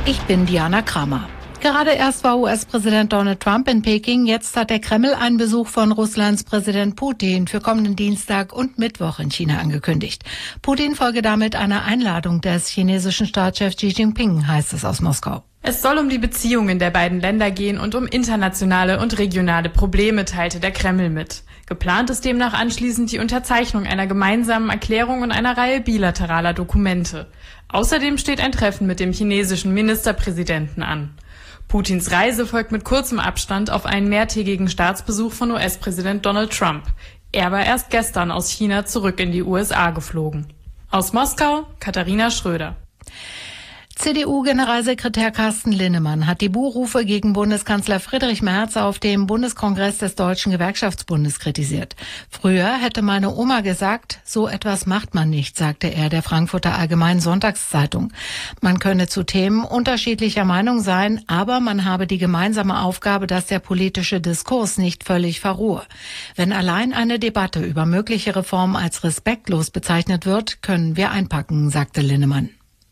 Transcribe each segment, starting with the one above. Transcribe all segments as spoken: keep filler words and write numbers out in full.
Ich bin Diana Kramer. Gerade erst war U S-Präsident Donald Trump in Peking. Jetzt hat der Kreml einen Besuch von Russlands Präsident Putin für kommenden Dienstag und Mittwoch in China angekündigt. Putin folge damit einer Einladung des chinesischen Staatschefs Xi Jinping, heißt es aus Moskau. Es soll um die Beziehungen der beiden Länder gehen und um internationale und regionale Probleme, teilte der Kreml mit. Geplant ist demnach anschließend die Unterzeichnung einer gemeinsamen Erklärung und einer Reihe bilateraler Dokumente. Außerdem steht ein Treffen mit dem chinesischen Ministerpräsidenten an. Putins Reise folgt mit kurzem Abstand auf einen mehrtägigen Staatsbesuch von U S-Präsident Donald Trump. Er war erst gestern aus China zurück in die U S A geflogen. Aus Moskau, Katharina Schröder. C D U-Generalsekretär Carsten Linnemann hat die Buhrufe gegen Bundeskanzler Friedrich Merz auf dem Bundeskongress des Deutschen Gewerkschaftsbundes kritisiert. Früher hätte meine Oma gesagt, so etwas macht man nicht, sagte er der Frankfurter Allgemeinen Sonntagszeitung. Man könne zu Themen unterschiedlicher Meinung sein, aber man habe die gemeinsame Aufgabe, dass der politische Diskurs nicht völlig verruhe. Wenn allein eine Debatte über mögliche Reformen als respektlos bezeichnet wird, können wir einpacken, sagte Linnemann.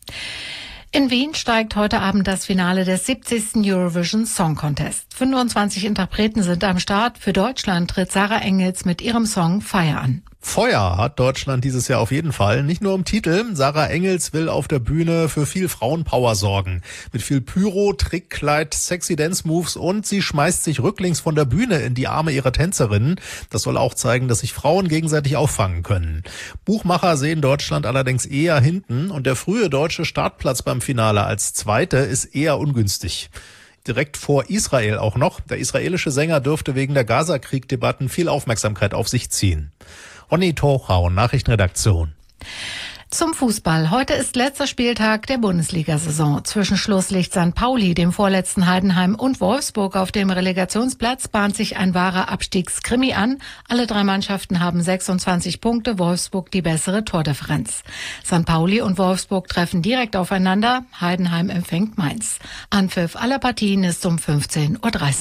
In Wien steigt heute Abend das Finale des siebzigsten Eurovision Song Contest. fünfundzwanzig Interpreten sind am Start. Für Deutschland tritt Sarah Engels mit ihrem Song Fire an. Feuer hat Deutschland dieses Jahr auf jeden Fall. Nicht nur im Titel. Sarah Engels will auf der Bühne für viel Frauenpower sorgen. Mit viel Pyro, Trickkleid, sexy Dance-Moves und sie schmeißt sich rücklings von der Bühne in die Arme ihrer Tänzerinnen. Das soll auch zeigen, dass sich Frauen gegenseitig auffangen können. Buchmacher sehen Deutschland allerdings eher hinten und der frühe deutsche Startplatz beim Finale als Zweite ist eher ungünstig. Direkt vor Israel auch noch. Der israelische Sänger dürfte wegen der Gaza-Krieg-Debatten viel Aufmerksamkeit auf sich ziehen. Ronny Tochau, Nachrichtenredaktion. Zum Fußball. Heute ist letzter Spieltag der Bundesliga-Saison. Zwischen Schlusslicht Sankt Pauli, dem vorletzten Heidenheim und Wolfsburg auf dem Relegationsplatz bahnt sich ein wahrer Abstiegskrimi an. Alle drei Mannschaften haben sechsundzwanzig Punkte, Wolfsburg die bessere Tordifferenz. Sankt Pauli und Wolfsburg treffen direkt aufeinander. Heidenheim empfängt Mainz. Anpfiff aller Partien ist um fünfzehn Uhr dreißig.